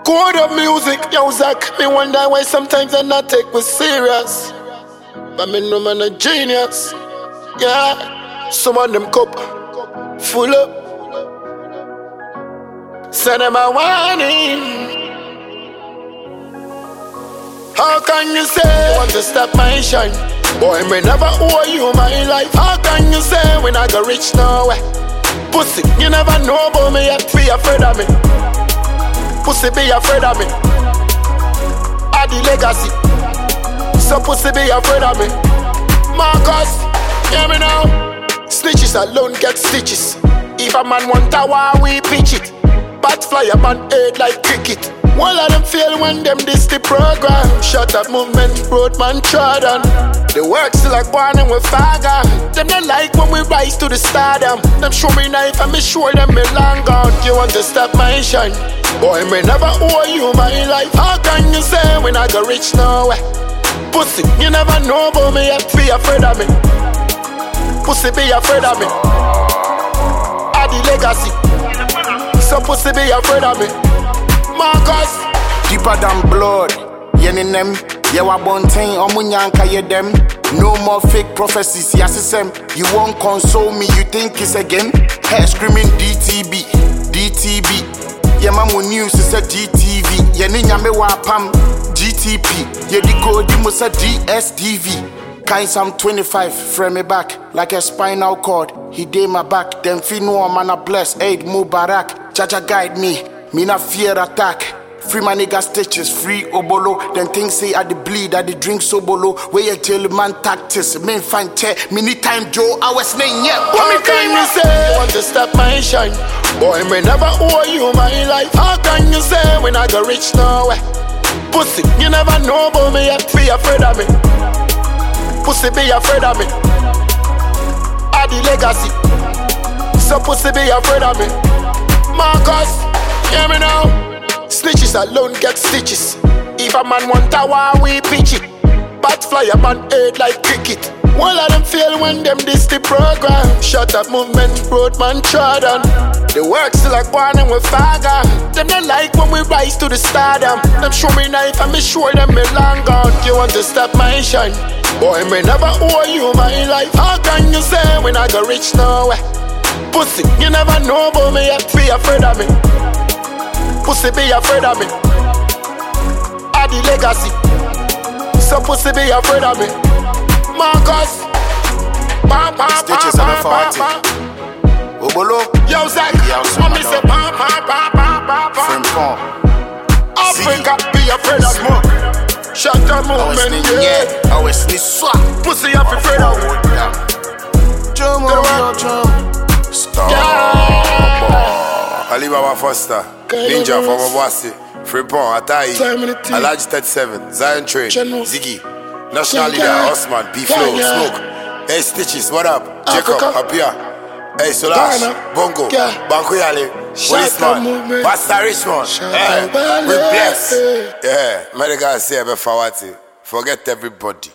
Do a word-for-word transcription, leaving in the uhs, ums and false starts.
Code of music, yo Zach. Me wonder why sometimes I not take me serious. But me know man a genius. Yeah, some of them cup full up. Send them a warning. How can you say you want to stop my shine? Boy, me never owe you my life. How can you say when I go rich nowhere? Pussy, you never know about me yet. Be afraid of me. Pussy, be afraid of me. I the legacy. So pussy, be afraid of me. Marcus, hear me now. Snitches alone get stitches. If a man want a war, we pitch it. Bat fly a man head like cricket. All of them fail when them diss the program. Shut up movement, roadman trodden. The work still like born and we fagger. Them not like when we rise to the stardom. Them show me knife and me show them me long gone. You want to stop my shine? Boy, me never owe you my life. How can you say when I go rich nowhere? Pussy, you never know about me yet. Be afraid of me. Pussy, be afraid of me. I the legacy. So pussy, be afraid of me. Marcus, deeper than blood. Yen them, yeah, wa bontain, omunyanka ye them. No more fake prophecies, yasisem. You won't console me, you think it's a game? Hair screaming D T B, D T B. Yeah, mamu news is a D T V. Yeah, ninya me wa pam, G T P. Yeah, the code you must a D S T V. Kind some twenty-five, frame me back like a spinal cord. He did my back, them feel no man a bless. Aid Mubarak, Jaja guide me. Me not fear attack. Free my nigga stitches, free obolo. Then things say I the bleed, I the drink sobolo. Where you tell man tactics, me find te. Me need time Joe, I was name yeah. How me can you say you want to stop my shine? Boy, me never owe you my life. How can you say when I go rich nowhere? Pussy, you never know about me yet. Be afraid of me. Pussy, be afraid of me. I the legacy. So pussy, be afraid of me. Marcus, hear me now. Snitches alone get stitches. If a man want a war, we pitch it. Bat fly a man head like cricket. All of them fail when them diss the program. Shut up movement, roadman trodden. The work still like born and we fagger. Them not like when we rise to the stardom. Them show me knife and me show them me long gone. You want to stop my shine? Boy, me never owe you my life. How can you say when I go rich nowhere? Pussy, you never know about me yet. Be afraid of me. Pussy, be afraid of me. I the legacy. So pussy, be afraid of me. Marcus, bam, bam, stitches bam, on the bam, forty. bam. Obolo, Yo, Zach, Yo, mommy say bam, bam, bam, bam, bam, bam. Frimpong, Africa, be afraid of me. Shut the movement, yeah. I was this swap. Pussy, you be afraid of me. Drum on your drum. Stop. Alibaba Foster, Ninja from Obwasi, Frimpong, Atai, Alaji thirty-seven, Zion Train, Ziggy, National Leader, Osman, P-Flow, Smoke, Hey Stitches, what up? Jacob, Apia, Hey Solash, Bongo, Banko Yale, Policeman, Pastor Richmond, hey, we bless. Yeah, Medical say Fawati, forget everybody.